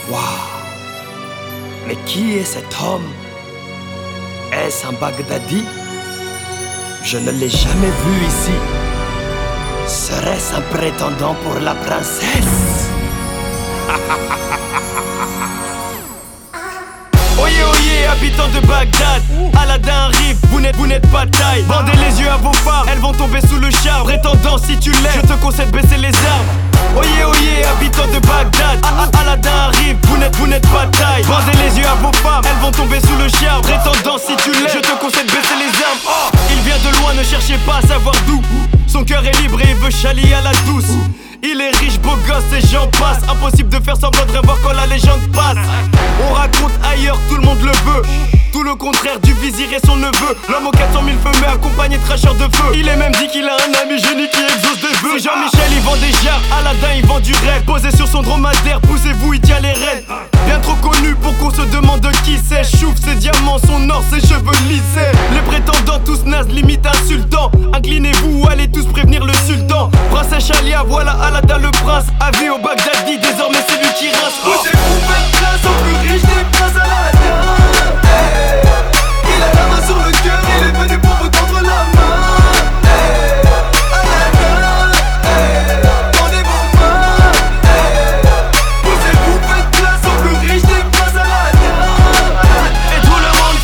Waouh! Mais qui est cet homme? Est-ce un Baghdadi? Je ne l'ai jamais vu ici. Serait-ce un prétendant pour la princesse? Oyez, oyez, habitants de Bagdad, Aladdin arrive, vous n'êtes pas taille. Bandez les yeux à vos phares, elles vont tomber sous le char. Prétendant, si tu l'es, je te conseille de baisser les armes. Oyez, oyez, habitants de Bagdad, Aladdin arrive, vous n'êtes pas taille. Bandez les yeux à vos femmes, elles vont tomber sous le char. Prétendant, si tu l'es, je te conseille de baisser les armes. Oh, il vient de loin, ne cherchez pas à savoir d'où. Son cœur est libre et il veut chalier à la douce. Il est riche, beau gosse et j'en passe. Impossible de faire semblant de revoir quand la légende passe. On raconte ailleurs, tout le monde le veut. Tout le contraire du vizir et son neveu. L'homme aux 400 000 feux mais accompagné de cracheurs de feu. Il est même dit qu'il a un ami génie qui exauce des vœux. C'est Jean-Michel, il vend des jarres, Aladdin il vend du rêve. Posé sur son dromadaire, poussez-vous, il tient les rênes. Bien trop connu pour qu'on se demande qui c'est. Chouf ses diamants, son or, ses cheveux lissés. Les prétendants tous nazes, limite insultants. Inclinez-vous, allez tous prévenir le sultan. Princesse Chalia, voilà Aladdin le prince. Avis au Baghdadi, désormais c'est lui qui rince. Posez-vous, faites place au plus riche des princes Aladdin. Il a la main sur le cœur, il est venu pour vous tendre la main. Aladdin, tendez vos mains. Posez-vous, faites place au plus riche des princes Aladdin. Et tout le monde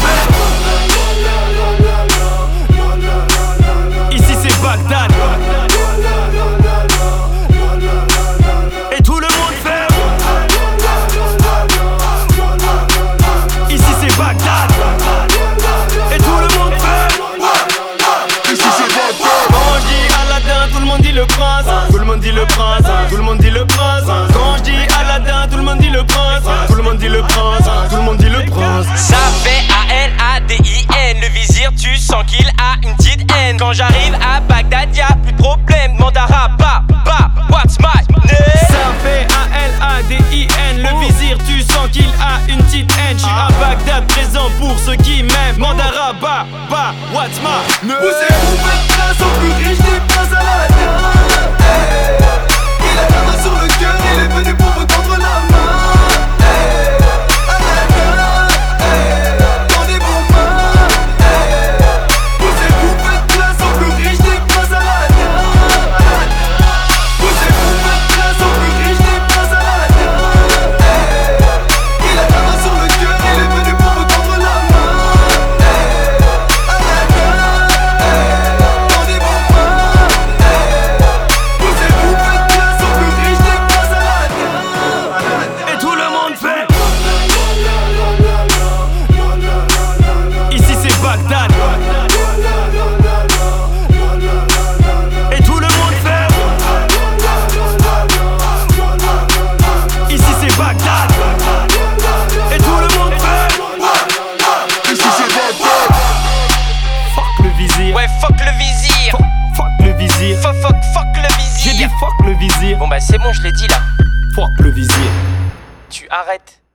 fait. Ici c'est Bagdad. Et tout le monde fait. Ici c'est Bagdad. Et tout le monde fait. Ici c'est Bagdad. Quand je dis Aladdin, tout le monde dit le prince. Tout le monde dit le prince. Tout le monde dit le prince. Quand je dis Aladdin, tout le monde dit le prince. Tout le monde dit le prince. Tout le monde dit le prince. Ça fait A-L-A-D-I-N. Le vizir, tu sens qu'il a une petite haine. Quand j'arrive à Bagdad, y'a plus de problème. Demande à Rabat, what's my name? Ça fait A-L-A-D-I-N. Le vizir, tu sens qu'il a une petite haine. J'suis à Bagdad, présent pour ceux qui m'aiment. Mandara, what's my name? Posez-vous, faites place au plus riche des princes Aladdin. Il a la main sur le cœur, il est venu pour vous tendre la main. Aladdin, tendez vos mains. Posez-vous, faites place au plus riche des princes Aladdin. Posez-vous, faites place au plus riche des princes Aladdin. Il a la main sur le cœur, il est venu pour vous tendre la main. Aladdin, tendez vos mains. Posez-vous, faites place au plus riche des princes Aladdin. Et tout le monde fait. Ici c'est Bagdad. Et tout le monde fait. Ici c'est Bagdad. Et tout le monde fait. Ici c'est Bagdad. Fuck le vizir. Ouais, fuck le vizir. Fuck le vizir. Fuck le J'ai dit vizir. fuck le vizir. Bon bah c'est bon, je l'ai dit là. Fuck le vizir. Tu arrêtes.